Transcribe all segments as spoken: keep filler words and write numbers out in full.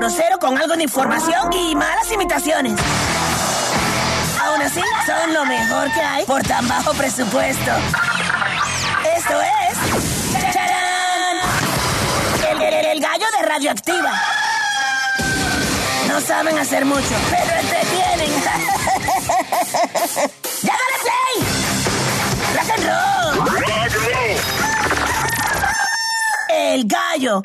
grosero con algo de información y malas imitaciones. Aún así, son lo mejor que hay por tan bajo presupuesto. Esto es... ¡Charán! El, el, el gallo de Radioactiva. No saben hacer mucho, pero entretienen. ¡Ya dale play! ¡Rock and roll! El gallo.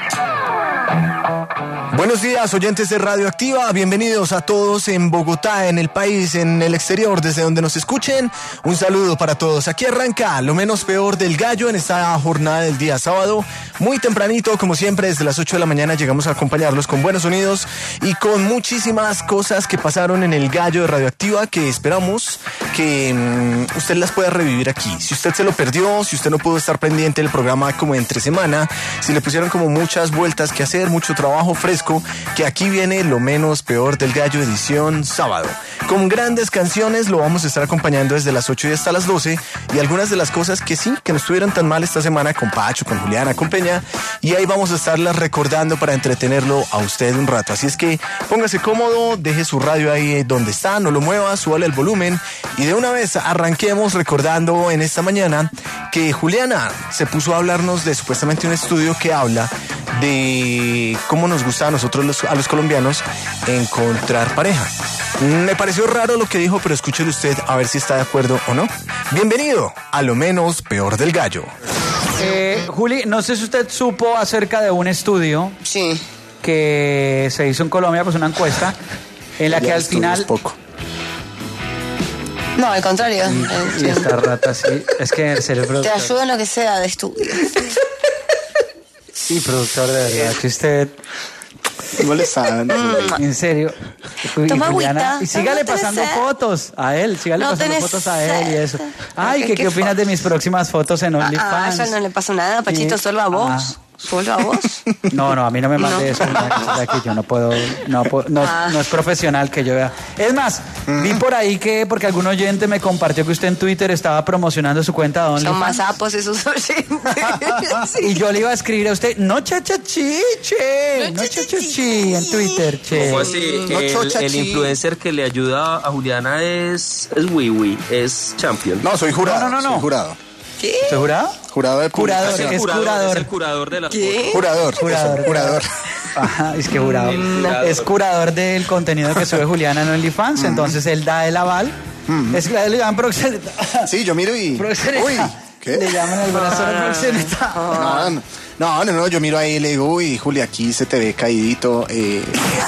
Buenos días, oyentes de Radioactiva, bienvenidos a todos en Bogotá, en el país, en el exterior, desde donde nos escuchen. Un saludo para todos. Aquí arranca lo menos peor del gallo en esta jornada del día sábado. Muy tempranito, como siempre, desde las ocho de la mañana llegamos a acompañarlos con buenos sonidos y con muchísimas cosas que pasaron en el gallo de Radioactiva que esperamos que um, usted las pueda revivir aquí. Si usted se lo perdió, si usted no pudo estar pendiente del programa como entre semana, si le pusieron como muchas vueltas que hacer, mucho trabajo fresco, que aquí viene lo menos peor del gallo edición sábado. Con grandes canciones lo vamos a estar acompañando desde las ocho y hasta las doce y algunas de las cosas que sí, que no estuvieron tan mal esta semana con Pacho, con Juliana, con Peña, y ahí vamos a estarlas recordando para entretenerlo a usted un rato. Así es que póngase cómodo, deje su radio ahí donde está, no lo mueva, súbale el volumen y de una vez arranquemos recordando en esta mañana que Juliana se puso a hablarnos de supuestamente un estudio que habla de cómo nos gusta a nosotros los, a los colombianos encontrar pareja. Me pareció raro lo que dijo, pero escúchelo usted a ver si está de acuerdo o no. Bienvenido a lo menos peor del gallo. Eh, Juli, no sé si usted supo acerca de un estudio sí. que se hizo en Colombia, pues una encuesta en la ya que al final... Poco. No, al contrario. Y, eh, y esta rata, sí. Es que el cerebro... Te ayuda en lo que sea de estudio. Sí, productor, de verdad, que usted... Molestando. En serio. Toma Juliana, agüita. Y sígale No pasando sed. fotos a él, sígale No pasando tenés fotos a él y eso. sed. Ay, ¿qué, qué opinas de mis próximas fotos en Ah, OnlyFans? a ella no le pasa nada, Pachito, Sí. solo a vos. Ah. Solo a vos. No, no, a mí no me mande No. eso. No, de aquí yo no puedo, no, puedo- no, Ah. no es profesional que yo vea. Es más, vi por ahí que, porque algún oyente me compartió que usted en Twitter estaba promocionando su cuenta de Son más OnlyFans. sapos esos oyentes. Y yo le iba a escribir a usted, no chachachi, che, no chachachi en Twitter, che. ¿Cómo así? No, El, chochachi. el influencer que le ayuda a Juliana es es Wiwi, es Champion. No, soy jurado. No, no, no, no. Soy jurado. ¿Qué? ¿Usted jurado? Jurado de Curador, es, el es curador, curador. es el curador de las ¿Qué? fotos. Jurador. Curador. Eso, jurador. Ajá, es que jurado. curador. Es curador del contenido que sube Juliana en OnlyFans, entonces él da el aval. Es que le llaman proxeneta. Sí, yo miro y... Proxeneta. Uy, ¿qué? Le llaman el brazo de proxeneta. No, no, no, no, no, yo miro ahí y le digo, uy, Juli, aquí se te ve caidito. Eh,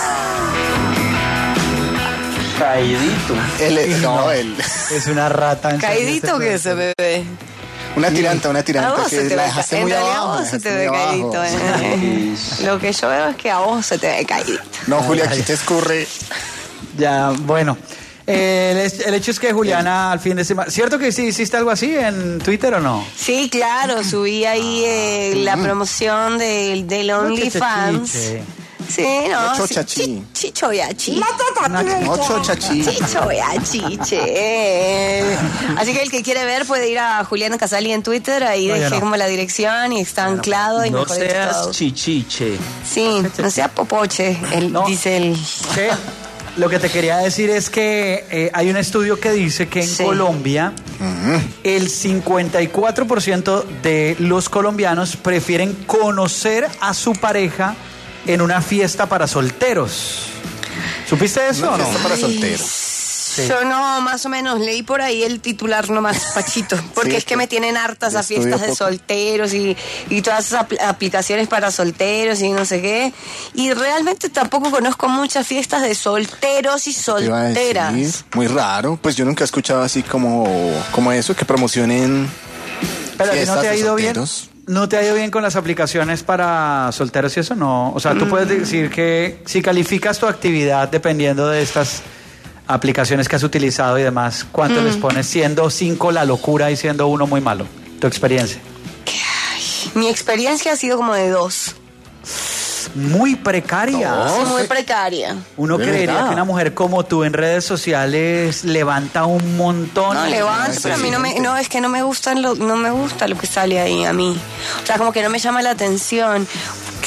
Caidito. él, no, él. Es una rata. en serio, Caidito este que se productor. ve. Una tiranta, una A tiranta vos se que te la ve dejaste ca- muy en realidad abajo. a la vos se te dejaste ve muy caidito. abajo. eh. Lo que yo veo es que a vos se te ve caidito. No, Juli, aquí te escurre. Ya, bueno. Eh, el, es- el hecho es que Juliana al fin de semana... ¿Cierto que sí hiciste algo así en Twitter o no? Sí, claro, subí ahí eh, la promoción del, del OnlyFans. Chiche. Sí, no. Ocho sí, chachi. chi- Chicho ya chi. Ocho chachi. Chicho ya chiche. Así que el que quiere ver puede ir a Juliana Casali en Twitter, ahí No, yo dejé no. como la dirección y está anclado y No mejor dicho seas todo. chichiche. Sí, no sea popoche, el, No. dice el... Sí. Lo que te quería decir es que eh, hay un estudio que dice que en Sí. Colombia el cincuenta y cuatro por ciento de los colombianos prefieren conocer a su pareja en una fiesta para solteros. ¿Supiste eso Una o no? fiesta para solteros. Sí. Yo no, más o menos, leí por ahí el titular nomás, Pachito, porque Sí, es que me tienen hartas a estudio fiestas de poco. solteros y, y todas esas apl- aplicaciones para solteros y no sé qué. Y realmente tampoco conozco muchas fiestas de solteros y Te iba a decir, solteras. muy raro. Pues yo nunca he escuchado así como, como eso, que promocionen Pero ¿a ti no fiestas te ha de ido bien? solteros. ¿No te ha ido bien con las aplicaciones para solteros y eso? No. O sea, tú puedes decir que si calificas tu actividad dependiendo de estas aplicaciones que has utilizado y demás, ¿cuánto les pones? Siendo cinco la locura y siendo uno muy malo. Tu experiencia. Mi experiencia ha sido como de dos. Muy precaria. Sí, muy precaria. Uno ¿De creería verdad? que una mujer como tú en redes sociales levanta un montón. No levanto, pero a mí no me, no, es que no me gustan lo, no me gusta lo que sale ahí a mí. O sea, como que no me llama la atención.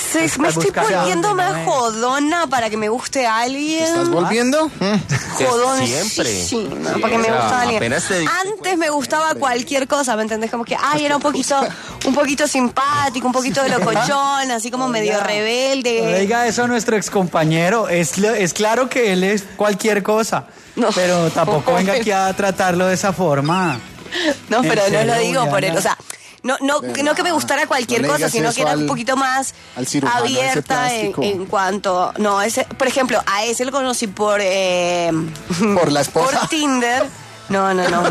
sé, me estoy volviendo más jodona para que me guste alguien. ¿Te estás volviendo? Jodón, Siempre. sí, no, para que me guste alguien. Apenas te diste Antes me gustaba cualquier cosa, ¿me entendés? Como que, ay, era un poquito, un poquito simpático, un poquito de locochón, así como medio rebelde. No le diga eso a nuestro excompañero. Es, lo- es claro que él es cualquier cosa. No. Pero tampoco venga aquí a tratarlo de esa forma. No, ¿En pero no serio, lo digo por Juliana? él, o sea, no, no, no que me gustara cualquier No le cosa, digas sino eso que era al- un poquito más al cirujano ese abierta en, plástico. en cuanto, no, ese, por ejemplo, a ese lo conocí por eh, Por la esposa. por Tinder, no, no, no.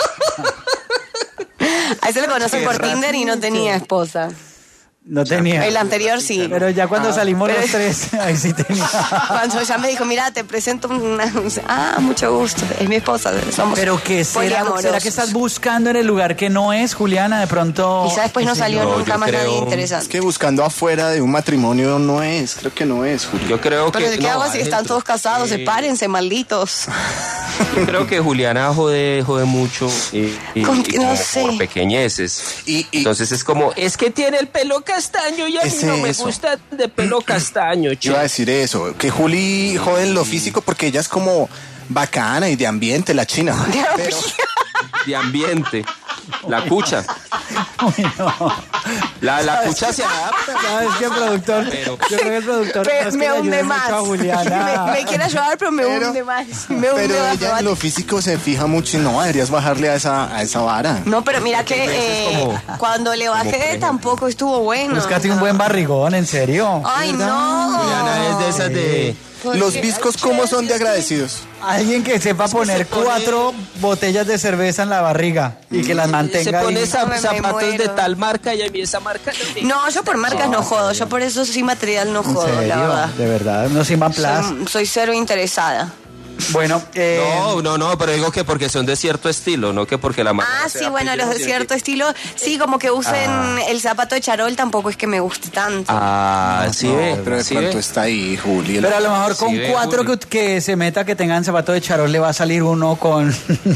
A ese lo conocí por Tinder y no tenía esposa. No tenía. El anterior sí. Pero ya cuando salimos pero- los tres, ahí sí tenía. Cuando ya me dijo, mira, te presento una... Ah, mucho gusto, es mi esposa, somos Pero ¿qué será? poliamorosos. ¿Será que estás buscando en el lugar que no es, Juliana? De pronto... Quizá después no salió No, nunca yo más creo- nadie Es interesante. que buscando afuera de un matrimonio no es, creo que no es, Julio. Yo creo Pero que. ¿de qué no, hago si adentro. están todos casados? Eh, Sepárense, malditos. Yo creo que Juliana jode, jode mucho y, y- Con- y no como sé. por pequeñeces. Y- y- Entonces es como, es que tiene el pelo castaño y a mí Ese no me eso. gusta de pelo castaño, Yo iba a che. decir eso, que Juli jode en lo físico porque ella es como bacana y de ambiente, la china. Pero, De ambiente. La cucha. Uy, no. La, la cucha se adapta. ¿Sabes qué, productor? Pero- Yo creo que el productor Pe- no es que me le ayude hunde mucho más. a Juliana. Me, me quiere ayudar, pero me Pero- hunde más. Me hunde pero más. ella en lo físico se fija mucho y no, deberías bajarle a esa, a esa vara. No, pero mira que eh, como- cuando le por bajé ejemplo. tampoco estuvo bueno. Búscate un buen barrigón, en serio. Ay, no. Juliana es de esas de. Los viscos, ¿cómo son de agradecidos? Alguien que sepa poner se pone- cuatro botellas de cerveza en la barriga y que las Se mantenga pone ahí. zap- Me- me zapatos de muero. tal marca y a mí esa marca no me No, yo por marcas no jodo. Yo por eso sí material no ¿En jodo, la serio? verdad. De verdad, no sin Plus. Soy, soy cero interesada. Bueno, eh, No, no, no, pero digo que porque son de cierto estilo, no que porque la marca Ah, sea sí, bueno, pilla, los de tiene cierto que- estilo. Sí, como que usen el zapato de charol tampoco es que me guste tanto. Ah, sí, No, ve, pero de sí pronto ve. está ahí, Juli. pero a lo mejor con Sí, ve, cuatro Juli. que, que se meta que tengan zapato de charol le va a salir uno con,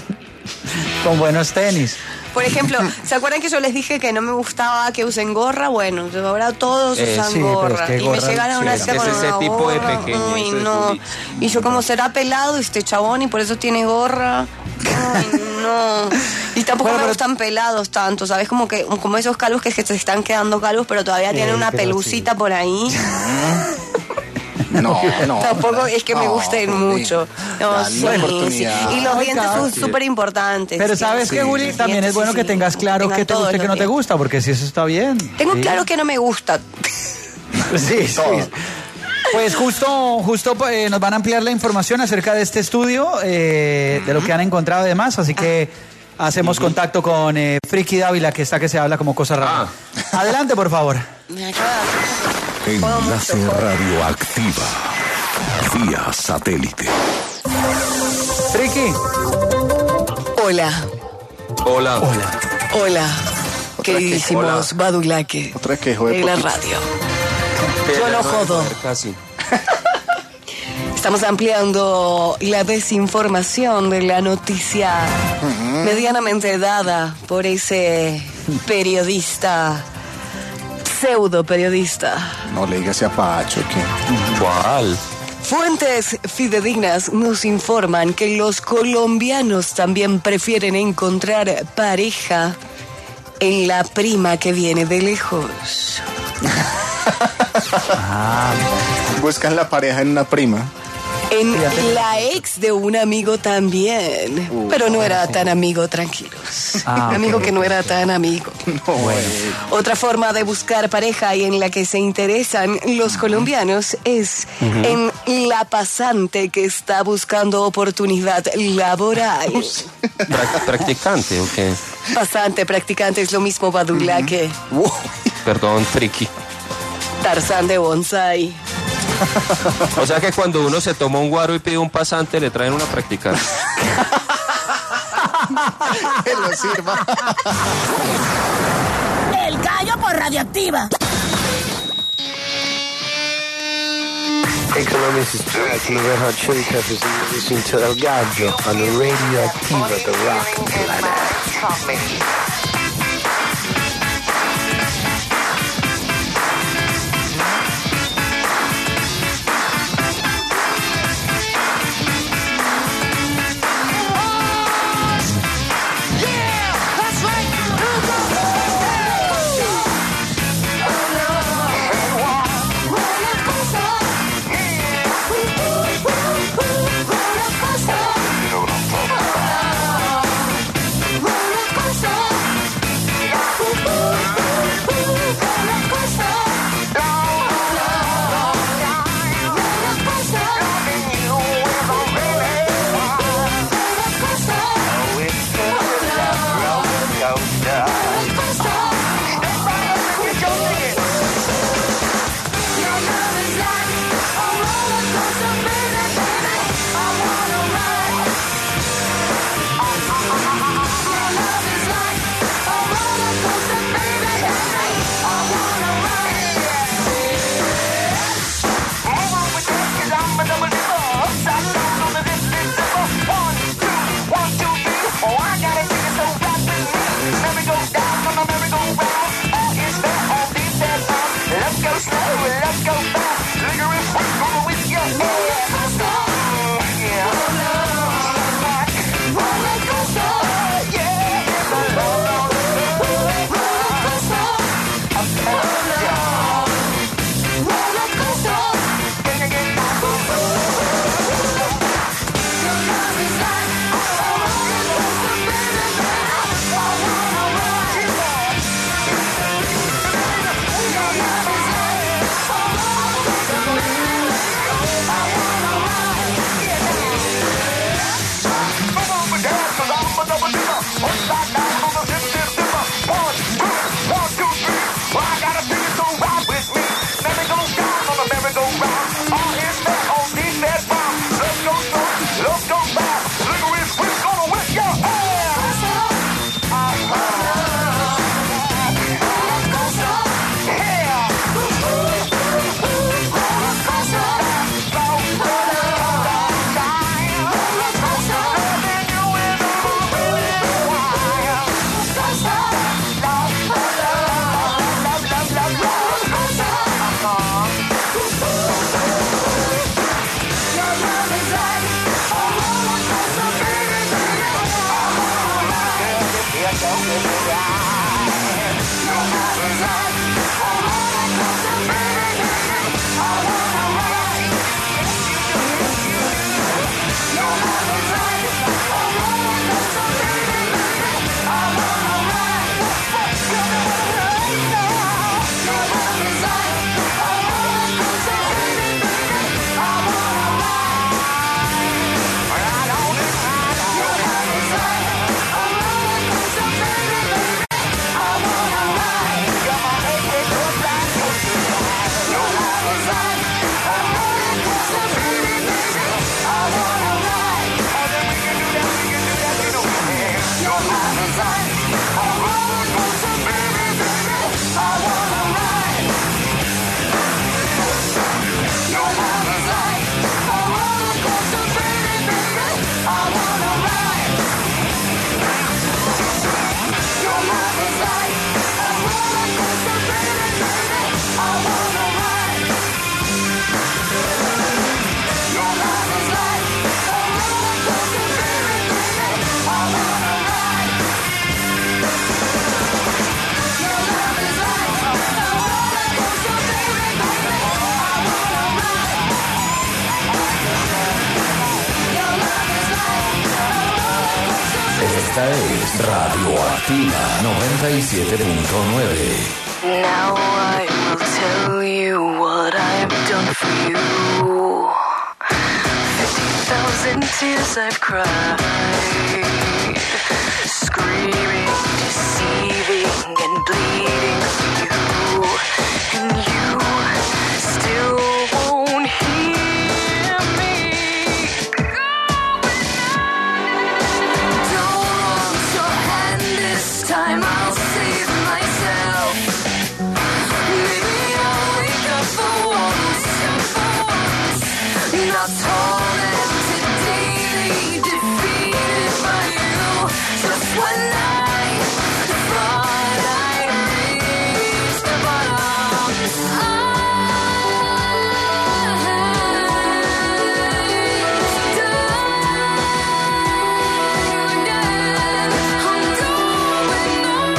con buenos tenis. Por ejemplo, ¿se acuerdan que yo les dije que no me gustaba que usen gorra? Bueno, ahora todos Eh, usan sí, pero gorra. es que y me gorra, llegan a una sí, cita es con ese una tipo de gorra. pequeño, Uy, eso es no. Juli. Y yo como será pelado este chabón y por eso tiene gorra. Ay, no. Y tampoco Bueno, me pero- gustan pelados tanto, ¿sabes? Como que como esos calvos que, que se están quedando calvos, pero todavía tienen una pero pelucita por ahí. No, no. Tampoco es que me No, gusten Juli. mucho. No, Dale sí, una sí. oportunidad. Y los Ay, dientes son sí. súper importantes. Pero ¿sabes qué, Juli? También es bueno que tengas claro qué te gusta y qué no te gusta, porque si eso está bien. Tengo Sí. claro que no me gusta. Sí, sí. Pues justo, justo eh, nos van a ampliar la información acerca de este estudio, eh, de lo que han encontrado y demás, así que hacemos contacto con eh, Friki Dávila, que está que se habla como cosa rara. Adelante, por favor. Me acaba de- Enlace radioactiva vía satélite. Friki. Hola, Hola. hola, queridísimos Badulaque Otra que jode de la poquito. radio. Yo no jodo. Casi. Estamos ampliando la desinformación de la noticia medianamente dada por ese periodista, pseudo periodista. No le digas a Pacho que... ¿Cuál? Fuentes fidedignas nos informan que los colombianos también prefieren encontrar pareja en la prima que viene de lejos. Buscan la pareja en una prima. En la ex de un amigo también, pero no era tan amigo, tranquilos. Ah, amigo ok. que no era tan amigo. Otra forma de buscar pareja y en la que se interesan los colombianos es en la pasante que está buscando oportunidad laboral. Prac- ¿Practicante o qué? Pasante, practicante es lo mismo Badula que Wow. Perdón, friki. Tarzán de bonsai. O sea que cuando uno se toma un guaro y pide un pasante, le traen una practicante. Que lo sirva. El gallo por radioactiva. Hey Colombia, this is Track from the Red Hot Chili Peppers and you're listening to El Gallo on the Radioactiva, the rock planet. Esta es Radioactiva noventa y siete punto nueve. Now I will tell you what I've done for you. Fifty thousand tears I've cried, screaming, deceiving, and bleeding for you. And you still won't hear me. Don't want your hand this time, I'll save myself. Maybe I'll wake up for once, for once. Not tormented daily, defeated by you. Just when I thought I'd reached the bottom, I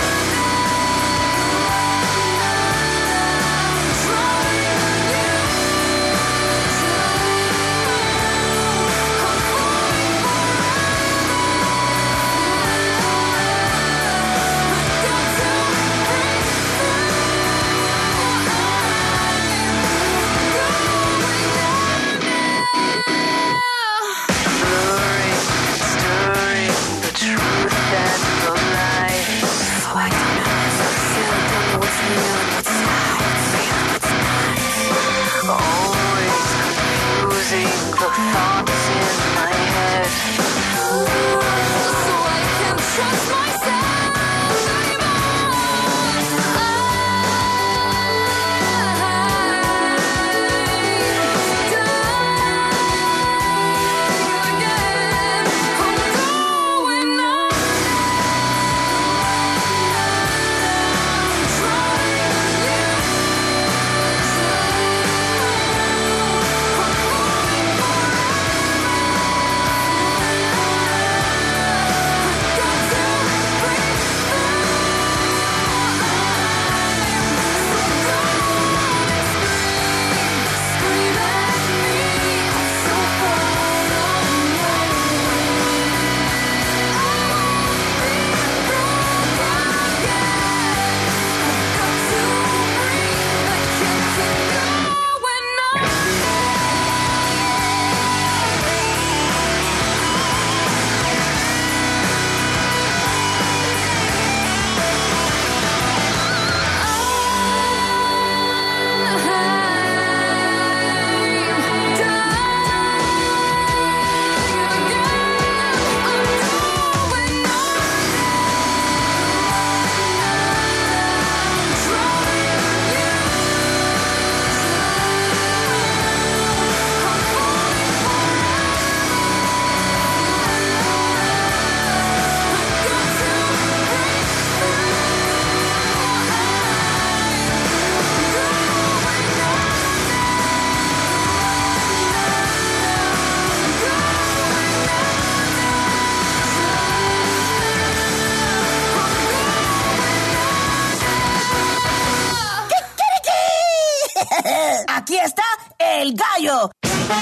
del Gallo.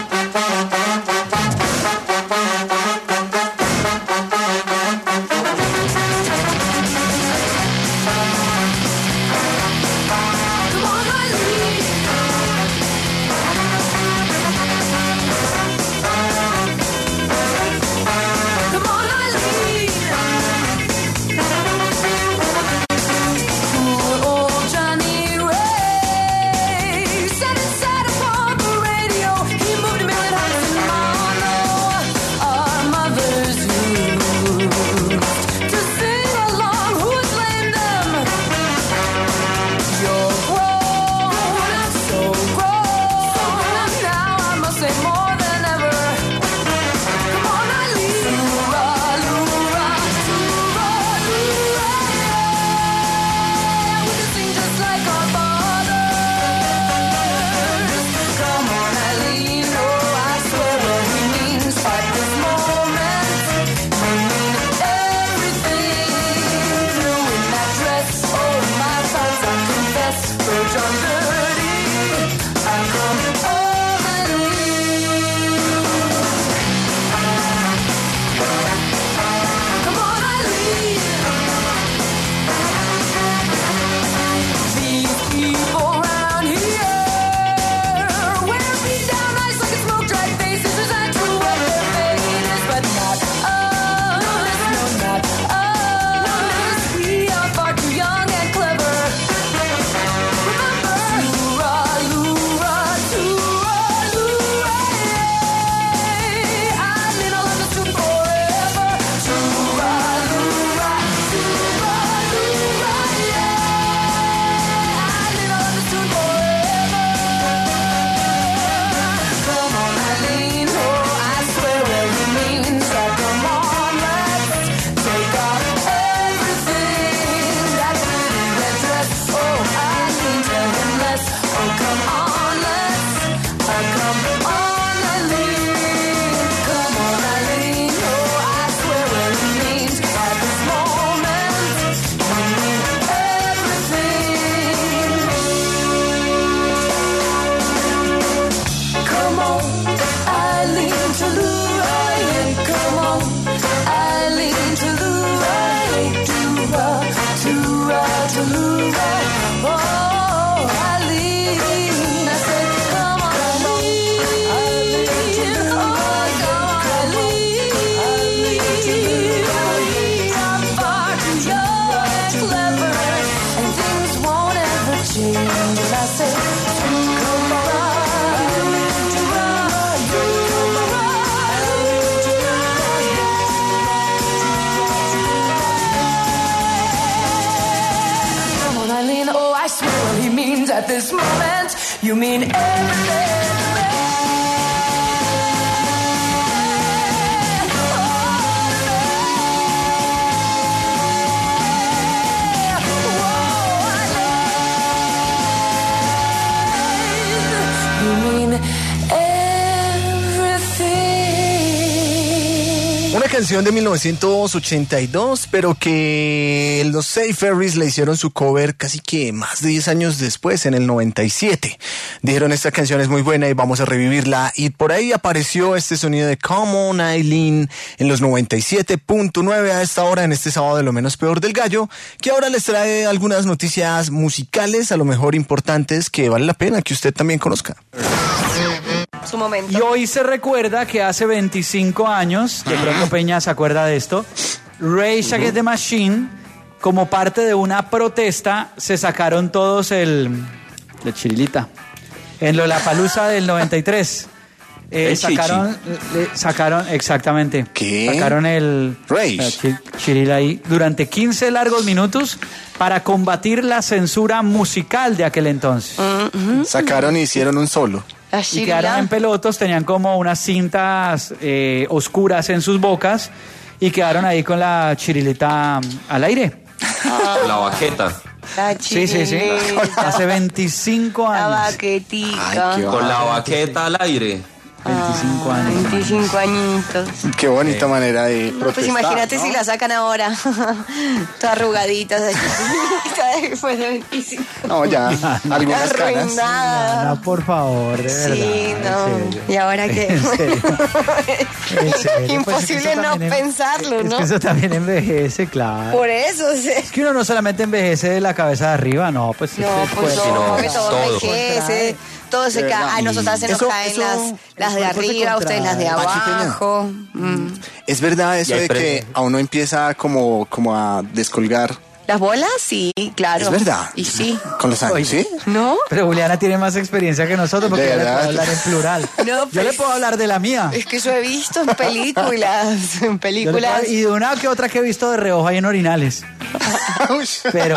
At this moment, you mean everything. Una canción de mil novecientos ochenta y dos, pero que los Say Ferries le hicieron su cover casi que más de diez años después, en el noventa y siete. Dijeron, esta canción es muy buena y vamos a revivirla. Y por ahí apareció este sonido de Come On Eileen en los noventa y siete punto nueve a esta hora, en este sábado de Lo Menos Peor del Gallo, que ahora les trae algunas noticias musicales, a lo mejor importantes, que vale la pena que usted también conozca. Su momento. Y hoy se recuerda que hace veinticinco años, de pronto Peña se acuerda de esto, Rage Against the Machine, como parte de una protesta, se sacaron todos el... la chirilita. En Lollapalooza del noventa y tres. Eh, sacaron, eh, sacaron, exactamente. ¿Qué? Sacaron el... Rage. la chi- chirila ahí durante quince largos minutos para combatir la censura musical de aquel entonces. Uh-huh. Sacaron y hicieron un solo. La Y chirila. quedaron en pelotos, tenían como unas cintas eh, oscuras en sus bocas y quedaron ahí con la chirilita al aire. La baqueta. La Sí, sí, sí. chirilita. Hace veinticinco La años. baquetica. Ay, qué Con la baqueta al aire. veinticinco años. veinticinco añitos. Qué bonita sí. manera de No, protestar, pues imagínate ¿no? si la sacan ahora. Toda arrugadita. Después de veinticinco. No, ya. Algunas canas. Arruinada. Ana, por favor, de verdad. Sí, no. ¿Y ahora qué? ¿En serio? ¿En serio? Imposible Pues es no en, pensarlo, es ¿no? que eso también envejece, claro. Por eso, sí. Es que uno no solamente envejece de la cabeza de arriba, no, pues... No, es que pues el no, cuerpo- que todo, todo. envejece, todo se cae. Ay, nosotras se nos Eso- caen eso- las, las de el cuerpo se arriba, ustedes las de contrae. Pachi Peña. abajo. Mm. Es verdad eso Y hay de pre- que a uno empieza como, como a descolgar. ¿Las bolas? Sí, claro. Es verdad. Y sí. Con los años, Oye. ¿sí? ¿No? Pero Juliana tiene más experiencia que nosotros porque De yo le verdad. puedo hablar en plural. No, Yo pues- le puedo hablar de la mía. Es que yo he visto en películas, en Yo le películas. puedo- y de una que otra que he visto de reojo ahí en orinales. Pero,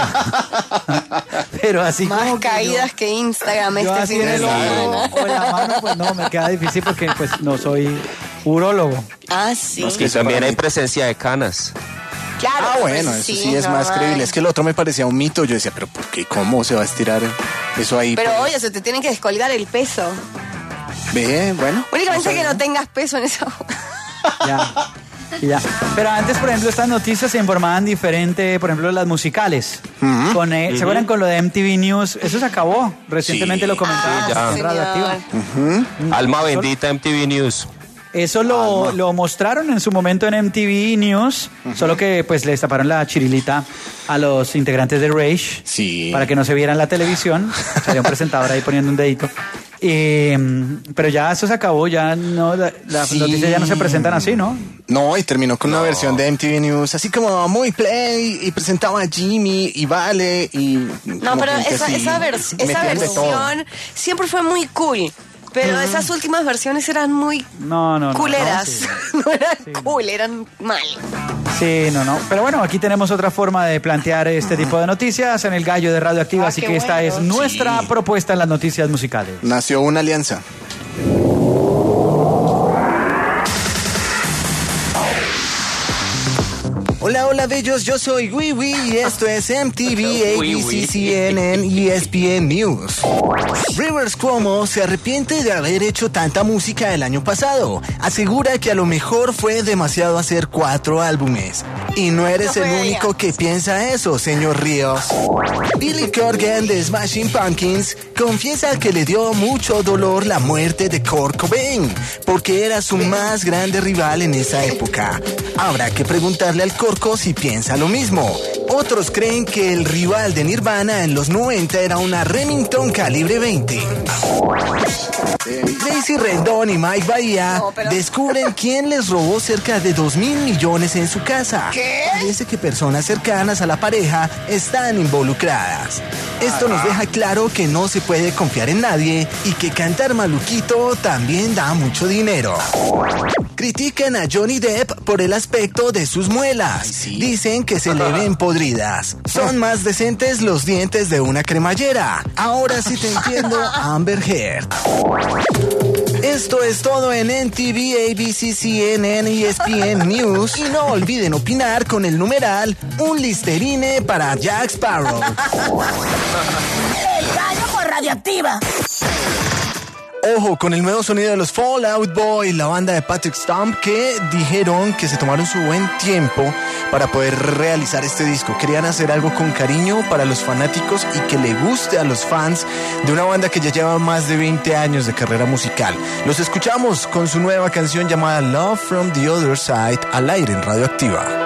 pero así Más como que caídas yo- que Instagram yo este así fin en de el semana. hombro o en la mano, pues no, me queda difícil porque pues no soy urólogo. Ah, sí. Y también hay presencia de canas. Claro. Ah, bueno, pues eso sí es más normal. creíble. Es que el otro me parecía un mito. Yo decía, pero ¿por qué? ¿Cómo se va a estirar eso ahí? Pero Pues, oye, se te tienen que descolgar el peso. ve, bueno. Únicamente no sé. que no tengas peso en esa. Ya. Y ya. Pero antes, por ejemplo, estas noticias se informaban diferente, por ejemplo, las musicales. Con, eh, ¿Se acuerdan con lo de M T V News? Eso se acabó. Recientemente Sí. lo comentábamos Sí, ya. en Radioactiva. Señor. Alma bendita M T V News. Eso lo, lo mostraron en su momento en M T V News, solo que pues le destaparon la chirilita a los integrantes de Rage Sí. para que no se viera en la televisión. Salía un presentador ahí poniendo un dedito. Eh, pero ya eso se acabó, ya no, la- las Sí. noticias ya no se presentan así, ¿no? No, y terminó con una versión de M T V News, así como muy play, y presentaba a Jimmy y Vale, y... No, como pero gente esa, así, esa, vers- esa metían de todo. versión siempre fue muy cool. Pero esas últimas versiones eran muy No, no, no. culeras. No, No, sí. eran cool, eran mal. Sí, no, no. Pero bueno, aquí tenemos otra forma de plantear este tipo de noticias en el gallo de Radioactiva, Ah, así qué que esta bueno. es nuestra Sí. propuesta en las noticias musicales. Nació una alianza. Hola, hola bellos, yo soy Wiwi y esto es M T V, A B C, C N N y E S P N News. Rivers Cuomo se arrepiente de haber hecho tanta música el año pasado. Asegura que a lo mejor fue demasiado hacer cuatro álbumes. Y no eres No el me único que piensa eso, señor Ríos. Billy Corgan de Smashing Pumpkins confiesa que le dio mucho dolor la muerte de Kurt Cobain, porque era su más grande rival en esa época. Habrá que preguntarle al Corco si piensa lo mismo. Otros creen que el rival de Nirvana en los noventa era una Remington calibre veinte. Tracy Rendon y Mike Bahía No, pero- descubren quién les robó cerca de dos mil millones en su casa. ¿Qué? Parece que personas cercanas a la pareja están involucradas. Esto nos deja claro que no se puede confiar en nadie y que cantar maluquito también da mucho dinero. Critican a Johnny Depp por el aspecto de sus muelas. Dicen que se le ven podridas. Son más decentes los dientes de una cremallera. Ahora sí te entiendo, Amber Heard. Esto es todo en M T V, A B C, C N N y E S P N News. Y no olviden opinar con el numeral Un Listerine para Jack Sparrow. El gallo por Radioactiva. Ojo con el nuevo sonido de los Fall Out Boy, la banda de Patrick Stump, que dijeron que se tomaron su buen tiempo para poder realizar este disco. Querían hacer algo con cariño para los fanáticos y que le guste a los fans de una banda que ya lleva más de veinte años de carrera musical. Los escuchamos con su nueva canción llamada Love from the Other Side al aire en Radioactiva.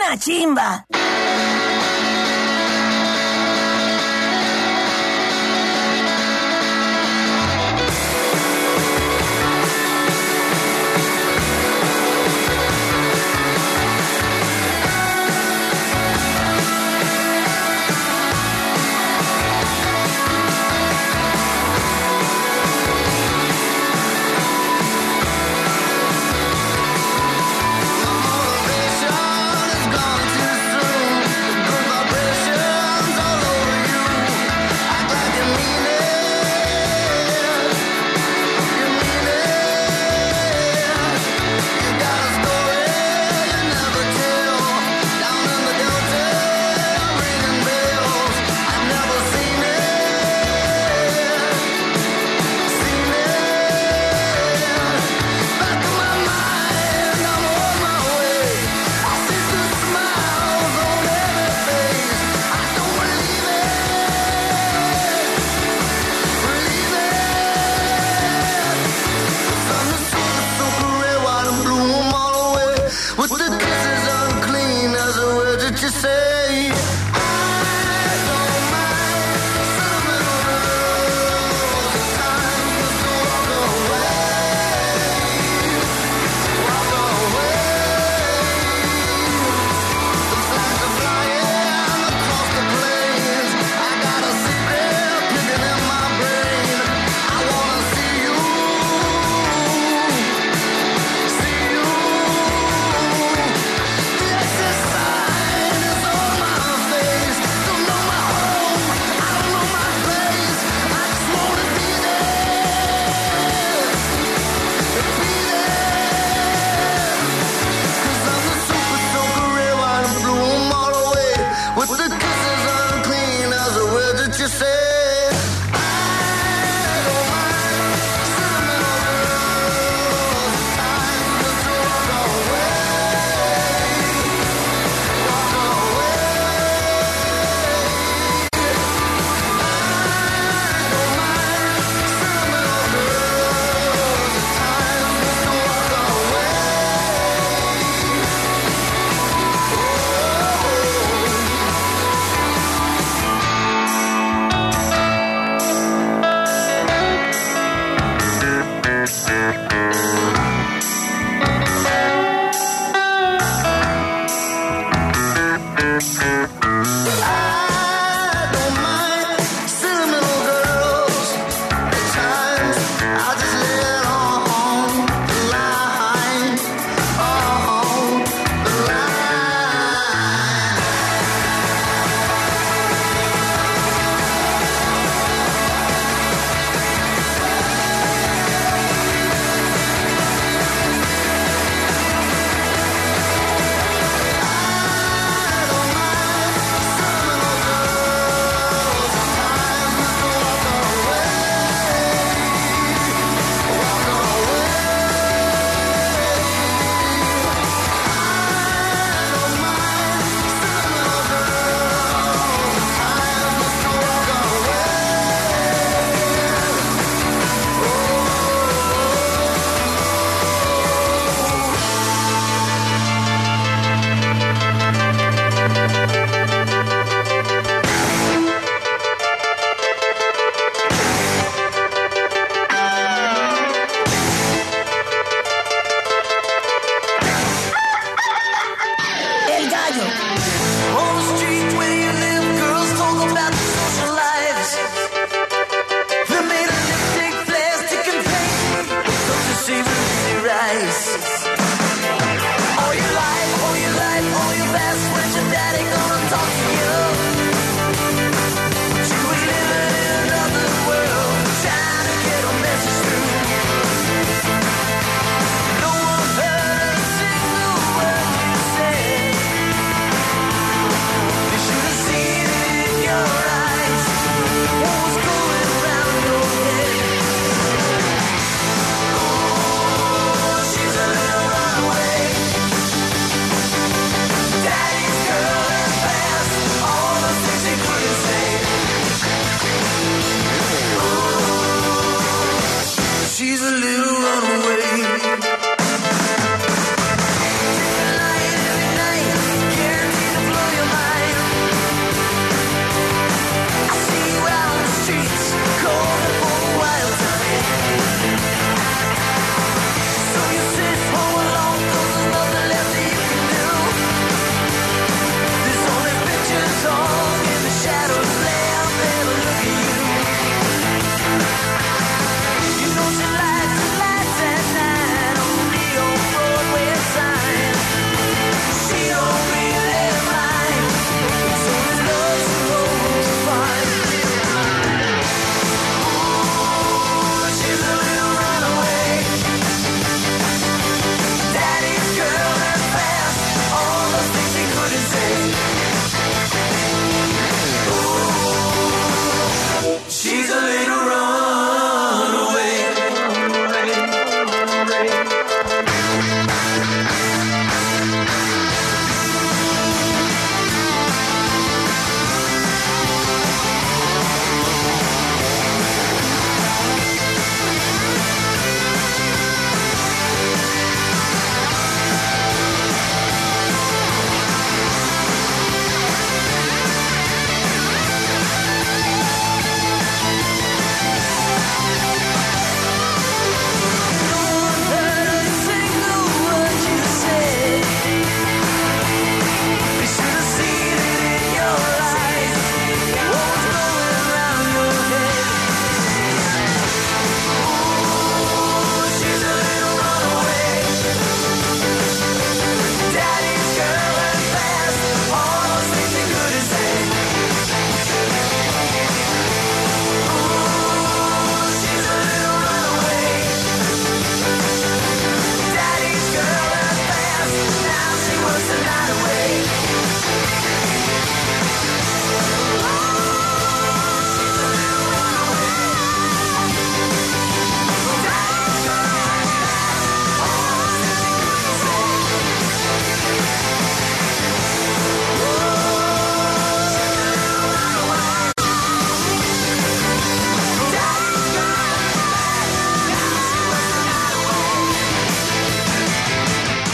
una chimba.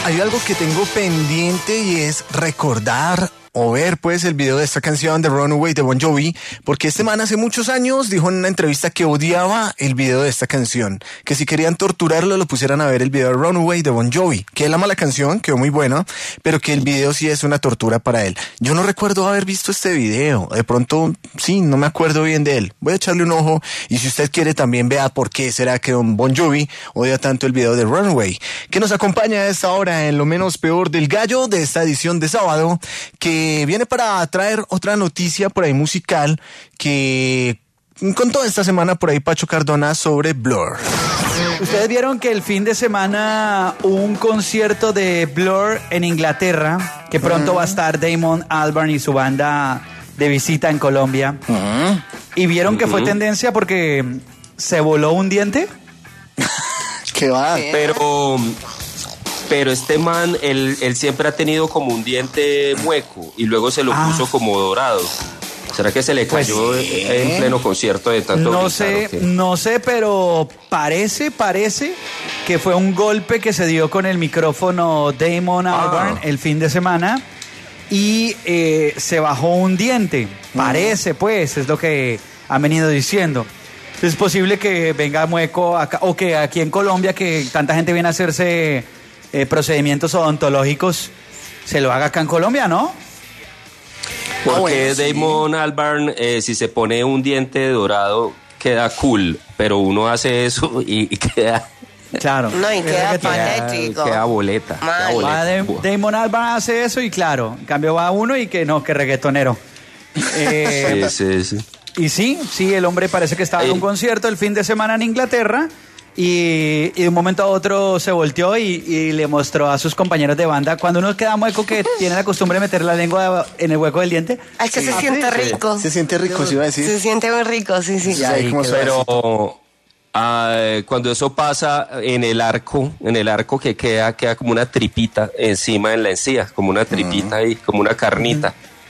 hay algo que tengo pendiente y es recordar o ver pues el video de esta canción de Runaway de Bon Jovi, porque este man hace muchos años dijo en una entrevista que odiaba el video de esta canción, que si querían torturarlo lo pusieran a ver el video de Runaway de Bon Jovi, que él ama la canción, quedó muy buena, pero que el video sí es una tortura para él. Yo no recuerdo haber visto este video, de pronto sí, no me acuerdo bien de él. Voy a echarle un ojo y si usted quiere también vea por qué será que Don Bon Jovi odia tanto el video de Runaway, que nos acompaña a esta hora en lo menos peor del gallo de esta edición de sábado, que viene para traer otra noticia por ahí musical que contó esta semana por ahí Pacho Cardona sobre Blur. Ustedes vieron que el fin de semana hubo un concierto de Blur en Inglaterra, que pronto va a estar Damon Albarn y su banda de visita en Colombia. Uh-huh. Y vieron uh-huh. que fue tendencia porque se voló un diente. ¿Qué va? Pero... Pero este man, él, él siempre ha tenido como un diente mueco y luego se lo ah. puso como dorado. ¿Será que se le cayó pues, sí. en pleno concierto de tanto No sé, no sé, pero parece, parece que fue un golpe que se dio con el micrófono Damon Albarn ah. el fin de semana y eh, se bajó un diente. Parece, pues, es lo que han venido diciendo. Es posible que venga mueco acá, o que aquí en Colombia, que tanta gente viene a hacerse... Eh, procedimientos odontológicos, se lo haga acá en Colombia, ¿no? Porque oh, bueno, Damon sí. Albarn, eh, si se pone un diente dorado, queda cool, pero uno hace eso y, y queda... Claro. No, y queda patético. Queda boleta. Queda boleta. De, Damon Albarn hace eso y claro, en cambio va uno y que no, que reggaetonero. Eh, sí, sí, sí. Y sí, sí, el hombre parece que estaba en un concierto el fin de semana en Inglaterra. Y, y de un momento a otro se volteó y, y le mostró a sus compañeros de banda. Cuando uno queda mueco, que tiene la costumbre de meter la lengua en el hueco del diente. Es que sí. se siente rico. Se siente rico, sí iba a decir. Se siente muy rico, sí, sí. Ya, sí pero uh, cuando eso pasa en el arco, en el arco que queda, queda como una tripita encima en la encía, como una tripita ahí, como una carnita.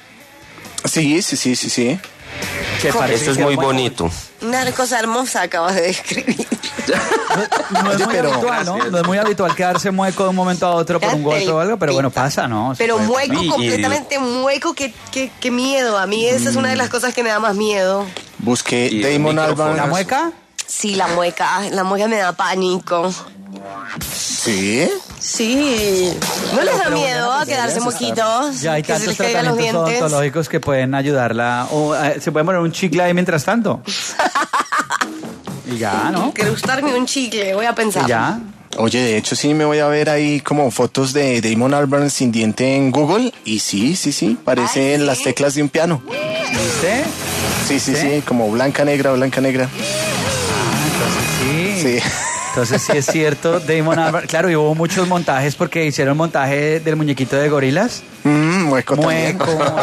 Sí, sí, sí, sí, sí. Eso es muy bonito. Una cosa hermosa acabas de describir. No, no es muy pero, habitual, ¿no? No es muy habitual quedarse mueco de un momento a otro por un golpe o algo, pero bueno, pasa, ¿no? Se pero puede... mueco, completamente mueco, qué, qué, qué miedo. A mí esa mm. es una de las cosas que me da más miedo. Busqué Damon Albarn. ¿La mueca? Sí, la mueca. La mueca me da pánico. ¿Sí? Sí. ¿No les da miedo a quedarse moquitos? Ya hay tantos tratamientos odontológicos que pueden ayudarla. O eh, se puede poner un chicle ahí mientras tanto. Y ya, ¿no? Quiero gustarme un chicle, voy a pensar. Y ya. Oye, de hecho sí me voy a ver ahí como fotos de Damon Albarn sin diente en Google. Y sí, sí, sí, parecen ¿sí? las teclas de un piano. ¿Viste? Sí, sí, sí, sí, como blanca, negra, blanca, negra. Ah, entonces sí. Sí. Entonces sí es cierto, Damon Albarn, claro, y hubo muchos montajes porque hicieron montaje del muñequito de gorilas. Mm, mueco Mueco.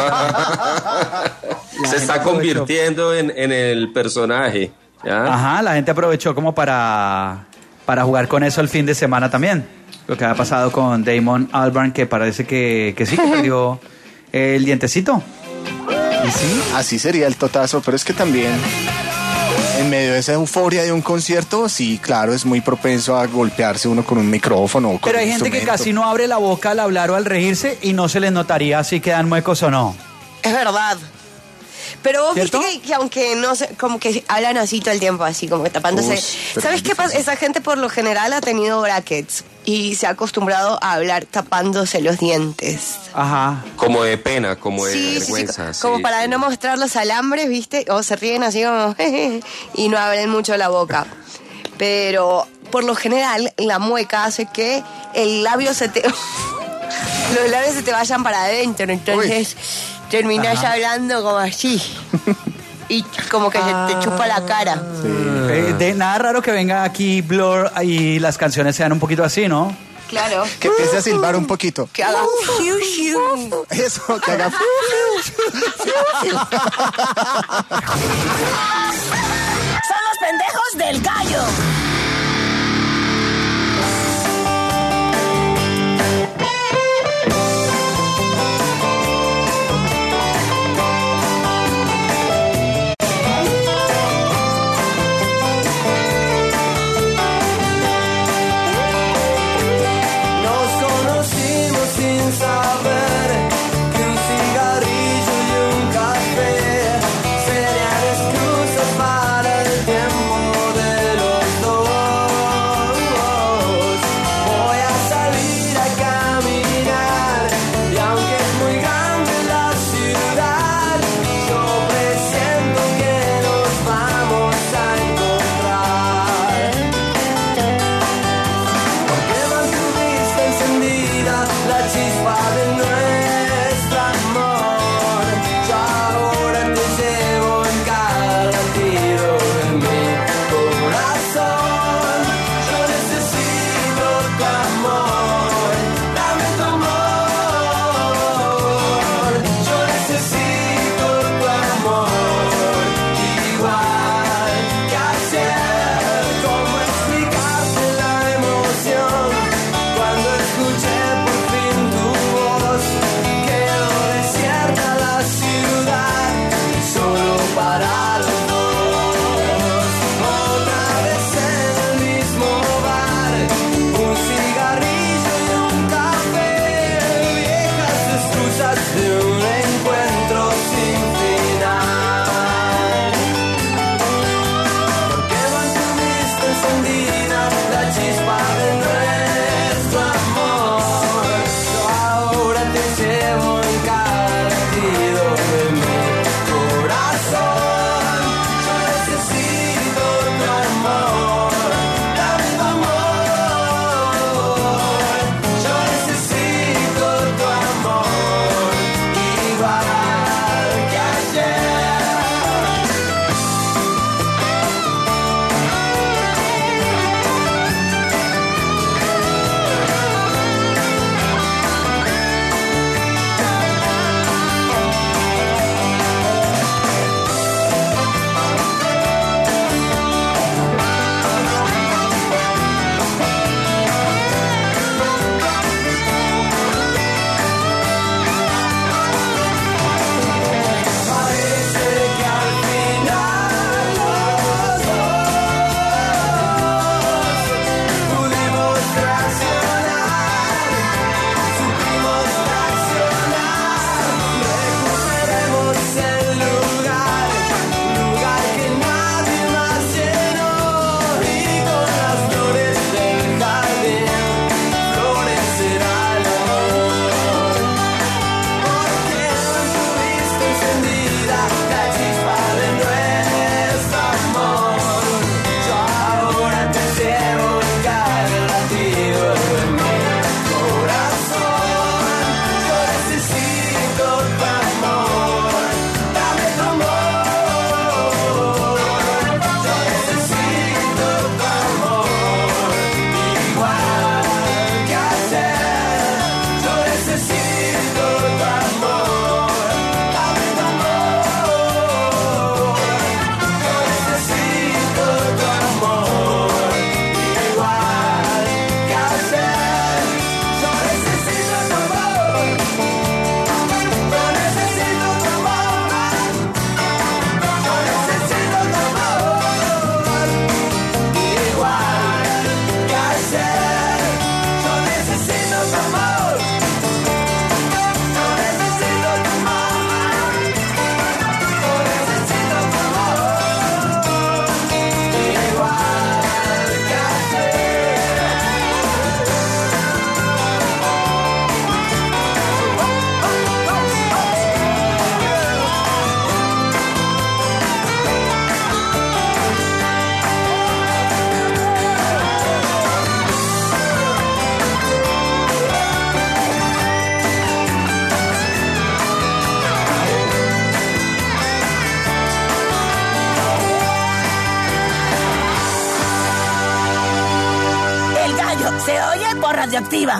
Se está convirtiendo en, en el personaje. ¿ya? Ajá, la gente aprovechó como para, para jugar con eso el fin de semana también. Lo que ha pasado con Damon Albarn, que parece que, que sí, que perdió el dientecito. ¿Y sí? Así sería el totazo, pero es que también... En medio de esa euforia de un concierto, sí, claro, es muy propenso a golpearse uno con un micrófono. O con Pero hay un gente instrumento. que casi no abre la boca al hablar o al reírse y no se les notaría si quedan muecos o no. Es verdad. Pero vos ¿cierto? viste que, que aunque no se, como que hablan así todo el tiempo, así como que tapándose. Uf, ¿Sabes qué pasa? Esa gente por lo general ha tenido brackets y se ha acostumbrado a hablar tapándose los dientes. Ajá. Como de pena, como de sí, vergüenza. Sí, sí, como sí, para sí. no mostrar los alambres, ¿viste? O se ríen así como y no abren mucho la boca. Pero por lo general la mueca hace que el labio se te... los labios se te vayan para adentro, entonces... Uy. Terminás Ajá. hablando como así. Y como que ah, se te chupa la cara. Sí. Eh, de, nada raro que venga aquí Blur y las canciones sean un poquito así, ¿no? Claro. Que empiece a silbar un poquito. Que haga fiu, fiu. Eso, que haga Son los pendejos del gallo. Nos conocimos por Radioactiva.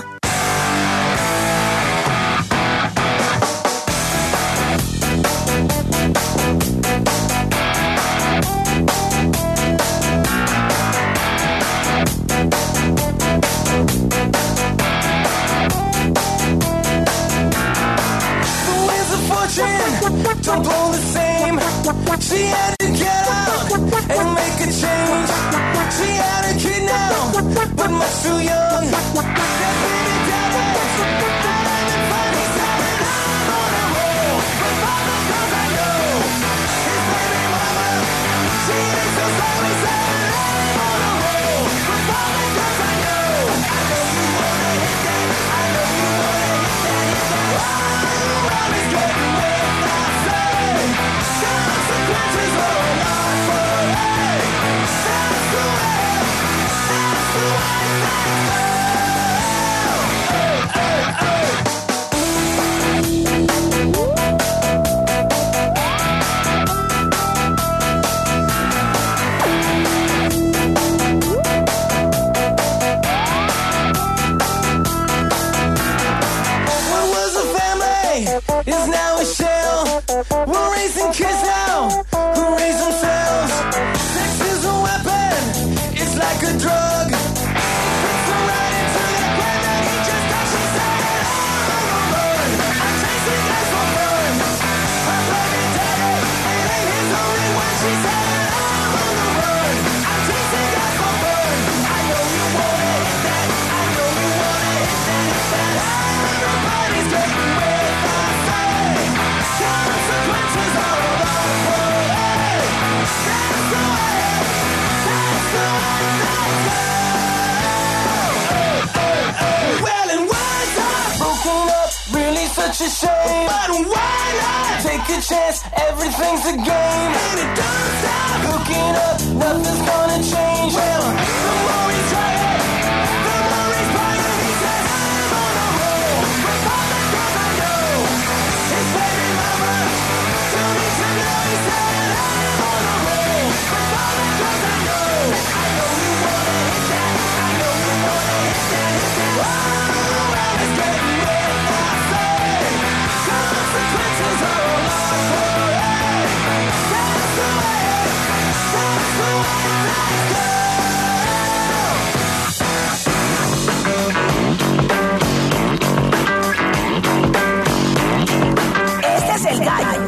Don't blow the same. She had to get out and make a change. She had a kid now, but much too young. That baby devils, and then finally said, I'm on a roll. With all the girls I know, his baby mama, she is so slowly said, I'm on a roll. With all the girls I know, I know you wanna hit that. I know you wanna hit that, hit that. Oh, you always get away. Consequences are a lot for me. That's the way, that's the way things go. Hey, hey, hey. What was a family is now a shell. We're raising kids now who raise themselves. Sex is a weapon, it's like a drug. It puts them right into that granddad he just touched. She said, I'm on the run, I'm chasing guys for fun. My baby daddy, it ain't his only one. She said, I'm on the run, I'm chasing guys for fun. I know you wanna hit that, I know you wanna hit that, hit that. Everybody's getting with my say. Consequences are a lot for me. That's the way, that's the way things go. Hey, hey, hey. Well, and one time broken up, really such a shame. But why not take a chance? Everything's a game, and it don't stop. Hooking up, nothing's gonna change. Well, the more we try it, the more he's buying. He says, I'm on a roll with all the girls I know. His baby mama told me to know. He said, I'm on a roll with all the girls I know. I know you wanna hit that, I know you wanna hit that, hit that. Oh, well, it's getting with my say. Consequences are a lot for me. That's the way, that's the way things go. Este es el gallo.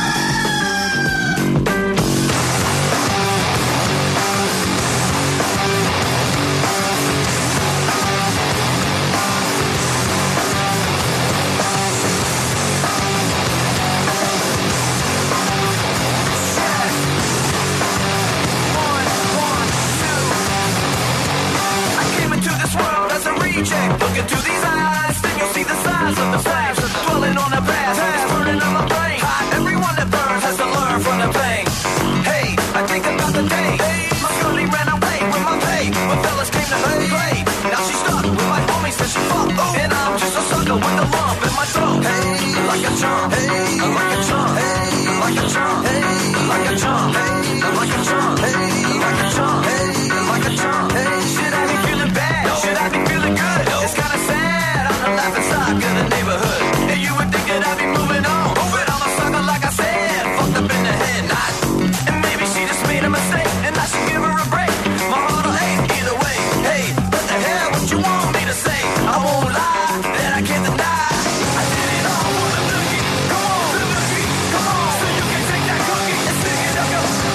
I came into this world as a reject. Look into these eyes, then you'll see the size of the flames. Dwelling on the past, it's burning on my brain. Everyone that burns has to learn from the pain. Hey, I think about the day my girlie ran away with my pay. When fellas came to her play, now she's stuck with my homies that she fucked. And I'm just a sucker with a lump in my throat. Hey, like a chump, hey, like a chump, hey, like a chump, hey, like a chump, hey, like a chump, hey, like a chump, hey, like a chump, hey. Should I be feeling bad? Should I be feeling good? It's kinda sad. I'm the laughing stock of the neighborhood. And you would think that I'd be moving on, but I'm a sucker like I said, fucked up in the head. Not, and maybe she just made a mistake, and I should give her a break. My heart'll ache either way. Hey, what the hell? What you want me to say? I won't lie, that I can't deny. I did it all for the nookie. Come on, the nookie. Come on, so you can take that cookie and stick it up your.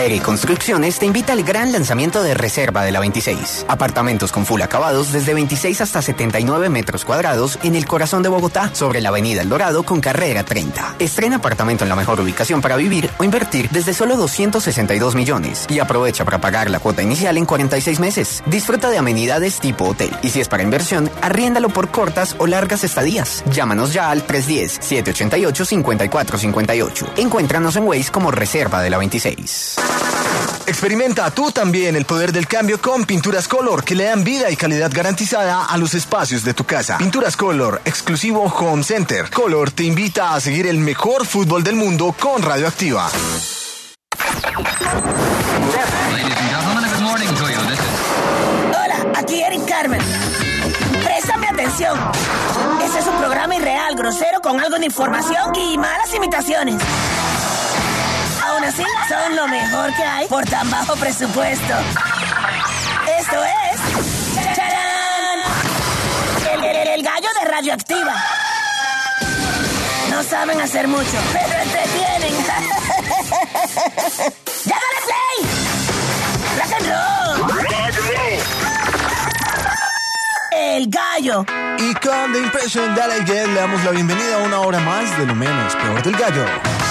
Aere Construcciones te invita al gran lanzamiento de Reserva de la veintiséis. Apartamentos con full acabados desde veintiséis hasta setenta y nueve metros cuadrados en el corazón de Bogotá, sobre la avenida El Dorado con carrera treinta. Estrena apartamento en la mejor ubicación para vivir o invertir desde solo doscientos sesenta y dos millones y aprovecha para pagar la cuota inicial en cuarenta y seis meses. Disfruta de amenidades tipo hotel y si es para inversión, arriéndalo por cortas o largas estadías. Llámanos ya al tres uno cero, siete ocho ocho, cinco cuatro cinco ocho. Encuéntranos en Waze como Reserva de la veintiséis. Experimenta tú también el poder del cambio con Pinturas Color, que le dan vida y calidad garantizada a los espacios de tu casa. Pinturas Color, exclusivo Home Center. Color te invita a seguir el mejor fútbol del mundo con Radioactiva. Hola, aquí Eric Carmen. Préstame atención. Este es un programa irreal, grosero, con algo de información y malas imitaciones. Aún así, son lo mejor que hay por tan bajo presupuesto. Esto es... ¡Charán! El, el, el gallo de Radioactiva. No saben hacer mucho, pero entretienen. ¡Ya dale play! ¡Rock and roll! El gallo. Y con The Impression That I Get le damos la bienvenida a una hora más de lo menos peor del gallo.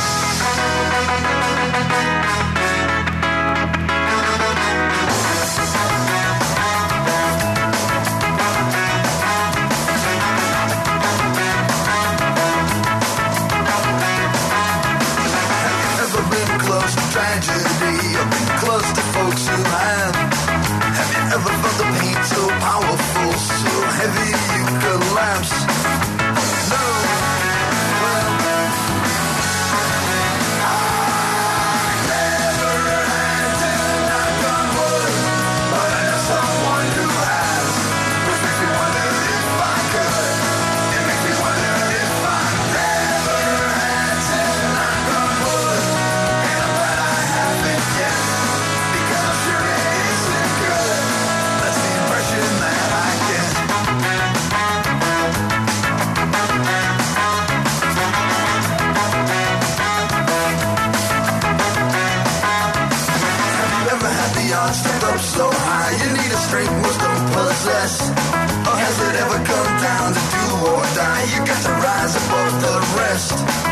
Tragedy, I've been close to folks who have. Have you ever felt the pain so powerful, so heavy you collapse? No, well, I never had to knock on wood, but I know someone who has. Which makes me wonder if I could. It makes me wonder if I never had to knock on wood. Because I'm sure it isn't good. That's the impression that I get. Have you ever had the odds stacked up so high you need a strength most don't possess? Or has it ever come down to do or die? You got to rise above the rest.